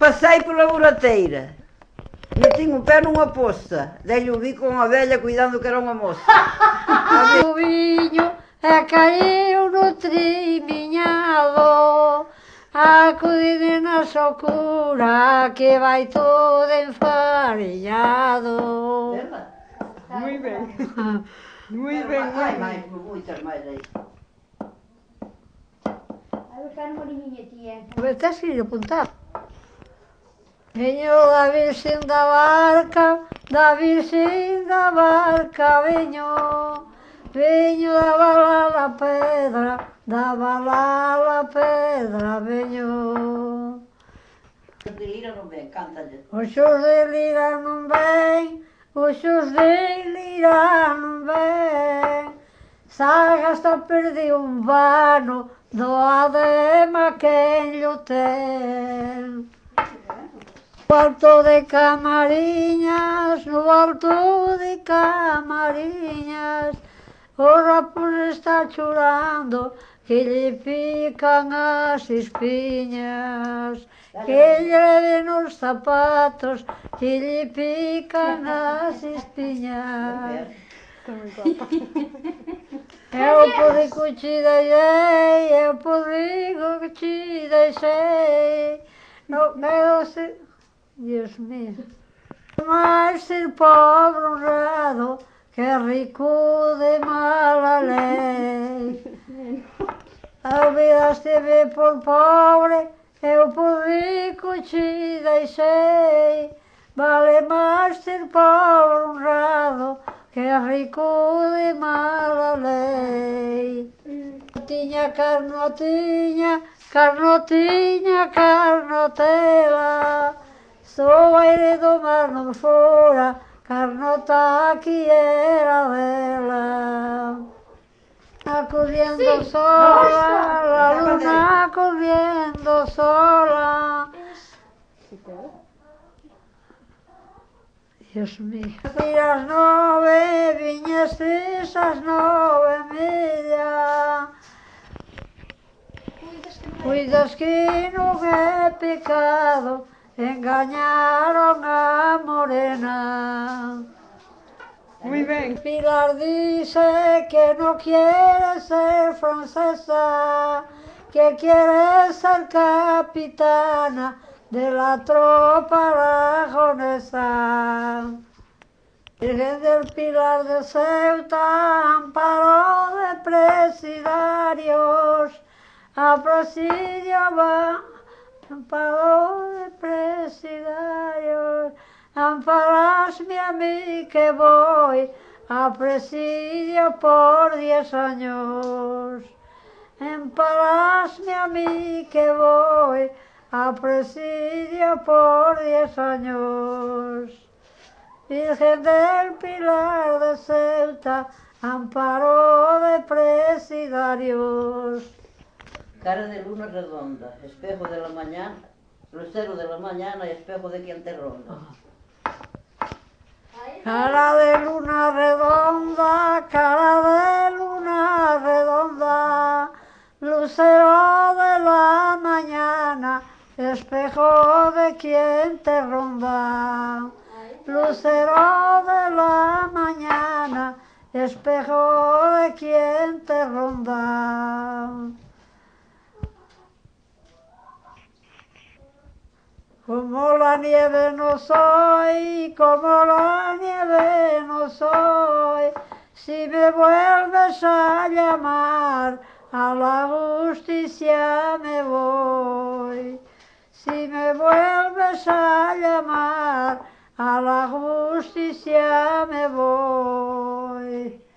Passei pola burateira e tinha o pé numa poça. Dei-lhe o bico a uma velha cuidando que era uma moça. O vinho caiu no triminhado, acudir na socura que vai todo enfarinhado. Muito bem. Muito bem, Muitas mais aí. Vai buscar uma molinha, tia. Estás querido apontar? Venho da Virgem da Barca, venho da bala da pedra, venho. Os de Lira não vem, canta-lhe. Os seus de Lira não vêm, os seus de Lira não vêm. Sagasta perdi um vano, do adema quem lhe tem. No alto de Camarinhas, no alto de Camarinhas, o rapaz está chorando, que lhe picam as espinhas, que lhe leve nos sapatos, que lhe picam as espinhas. Eu público te deixei, eu público te deixei, no meu... Deus mío. Mais ser pobre honrado que rico de mala lei. Olvidaste-me por pobre, eu por rico te deixei. Vale mais ser pobre honrado que rico de mala lei. Tinha carnotinha, carnotinha, carnotela. Sou aire do mar não fora, carnota que era dela. A correndo sola, a luna correndo sola. Deus mío. Às 9 vinhas às 9:30. Cuidas que não é pecado engañaron a morena. Muy bien. Pilar dice que no quiere ser francesa, que quiere ser capitana de la tropa aragonesa. Virgen del Pilar de Ceuta, amparo de presidarios, a presidio va. Amparo de presidarios, amparasme a mí que voy a presidio por 10 años. Amparasme a mí que voy a presidio por 10 años. Virgen del Pilar de Ceuta, amparo de presidarios. Cara de luna redonda, espejo de la mañana, lucero de la mañana y espejo de quien te ronda. Cara de luna redonda, cara de luna redonda, lucero de la mañana, espejo de quien te ronda. Lucero de la mañana, espejo de quien te ronda. Como la nieve no soy, como la nieve no soy, si me vuelves a llamar, a la justicia me voy. Si me vuelves a llamar, a la justicia me voy.